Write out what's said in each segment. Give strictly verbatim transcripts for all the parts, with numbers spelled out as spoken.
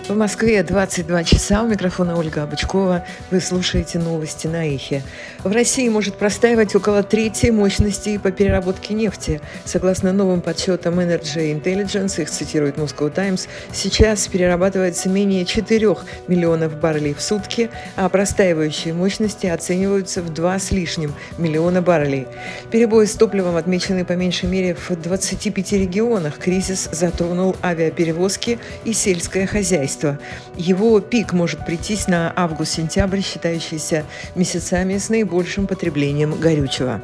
В Москве двадцать два часа. У микрофона Ольга Обычкова. Вы слушаете новости на Эхе. В России может простаивать около трети мощностей по переработке нефти. Согласно новым подсчетам Energy Intelligence, их цитирует Moscow Times, сейчас перерабатывается менее четырёх миллионов баррелей в сутки, а простаивающие мощности оцениваются в два с лишним миллиона баррелей. Перебои с топливом отмечены по меньшей мере в двадцати пяти регионах. Кризис затронул авиаперевозки и сельское хозяйство. Его пик может прийтись на август-сентябрь, считающиеся месяцами с наибольшим потреблением горючего.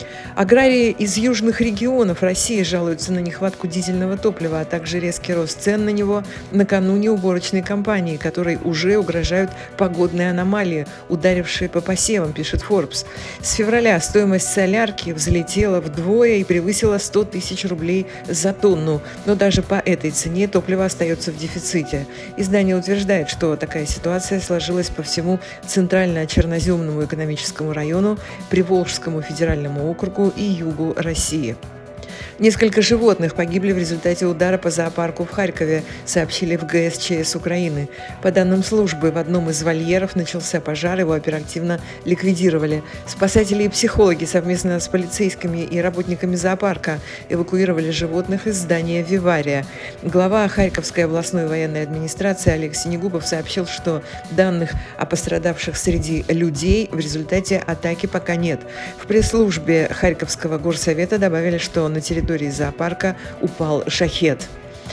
Аграрии из южных регионов России жалуются на нехватку дизельного топлива, а также резкий рост цен на него накануне уборочной кампании, которой уже угрожают погодные аномалии, ударившие по посевам, пишет Forbes. С февраля стоимость солярки взлетела вдвое и превысила сто тысяч рублей за тонну, но даже по этой цене топливо остается в дефиците. Издание утверждает, что такая ситуация сложилась по всему Центрально-Черноземному экономическому району, Приволжскому федеральному округу и югу России. Несколько животных погибли в результате удара по зоопарку в Харькове, сообщили в гэ эс че эс Украины. По данным службы, в одном из вольеров начался пожар, его оперативно ликвидировали. Спасатели и психологи совместно с полицейскими и работниками зоопарка эвакуировали животных из здания вивария. Глава Харьковской областной военной администрации Олег Синегубов сообщил, что данных о пострадавших среди людей в результате атаки пока нет. В пресс-службе Харьковского горсовета добавили, что на территории зоопарка упал шахед.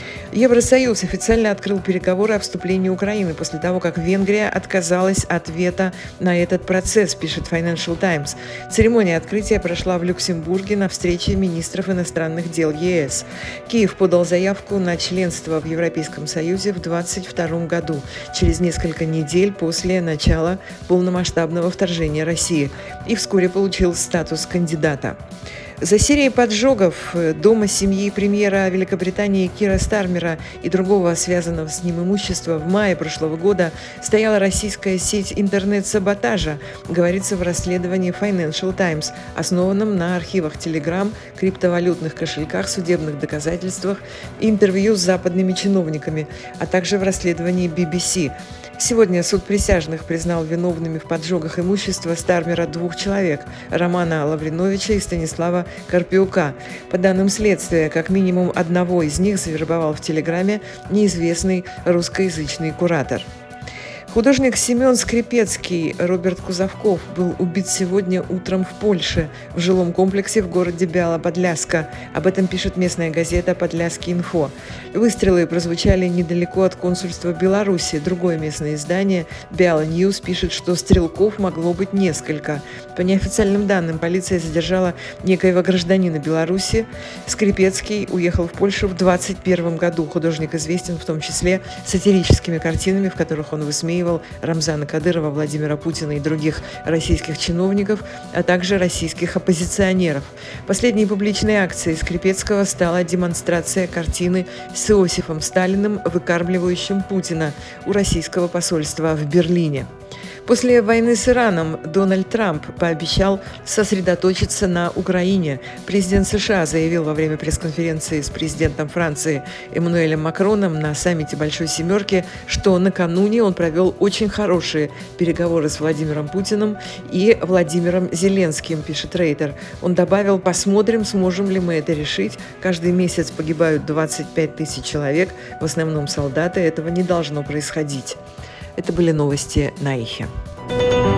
Евросоюз официально открыл переговоры о вступлении Украины после того, как Венгрия отказалась от вето на этот процесс, пишет Financial Times. Церемония открытия прошла в Люксембурге на встрече министров иностранных дел е эс. Киев подал заявку на членство в Европейском Союзе в две тысячи двадцать втором году, через несколько недель после начала полномасштабного вторжения России, и вскоре получил статус кандидата. За серией поджогов дома семьи премьера Великобритании Кира Стармера и другого связанного с ним имущества в мае прошлого года стояла российская сеть интернет-саботажа, говорится в расследовании Financial Times, основанном на архивах Telegram, криптовалютных кошельках, судебных доказательствах и интервью с западными чиновниками, а также в расследовании би би си. Сегодня суд присяжных признал виновными в поджогах имущества Стармера двух человек – Романа Лавриновича и Станислава Карпиука. По данным следствия, как минимум одного из них завербовал в Телеграме неизвестный русскоязычный куратор. Художник Семен Скрипецкий Роберт Кузовков был убит сегодня утром в Польше, в жилом комплексе в городе Бяла-Подляска. Об этом пишет местная газета «Подляски инфо». Выстрелы прозвучали недалеко от консульства Беларуси. Другое местное издание «Бяла Ньюс» пишет, что стрелков могло быть несколько. По неофициальным данным, полиция задержала некоего гражданина Беларуси. Скрипецкий уехал в Польшу в двадцать первом году. Художник известен в том числе сатирическими картинами, в которых он высмеивал Рамзана Кадырова, Владимира Путина и других российских чиновников, а также российских оппозиционеров. Последней публичной акцией Скрипецкого стала демонстрация картины с Иосифом Сталиным, выкармливающим Путина, у российского посольства в Берлине. После войны с Ираном Дональд Трамп пообещал сосредоточиться на Украине. Президент США заявил во время пресс-конференции с президентом Франции Эммануэлем Макроном на саммите Большой Семерки, что накануне он провел очень хорошие переговоры с Владимиром Путиным и Владимиром Зеленским, пишет Рейтер. Он добавил: «Посмотрим, сможем ли мы это решить. Каждый месяц погибают двадцать пять тысяч человек, в основном солдаты. Этого не должно происходить». Это были новости на Эхе.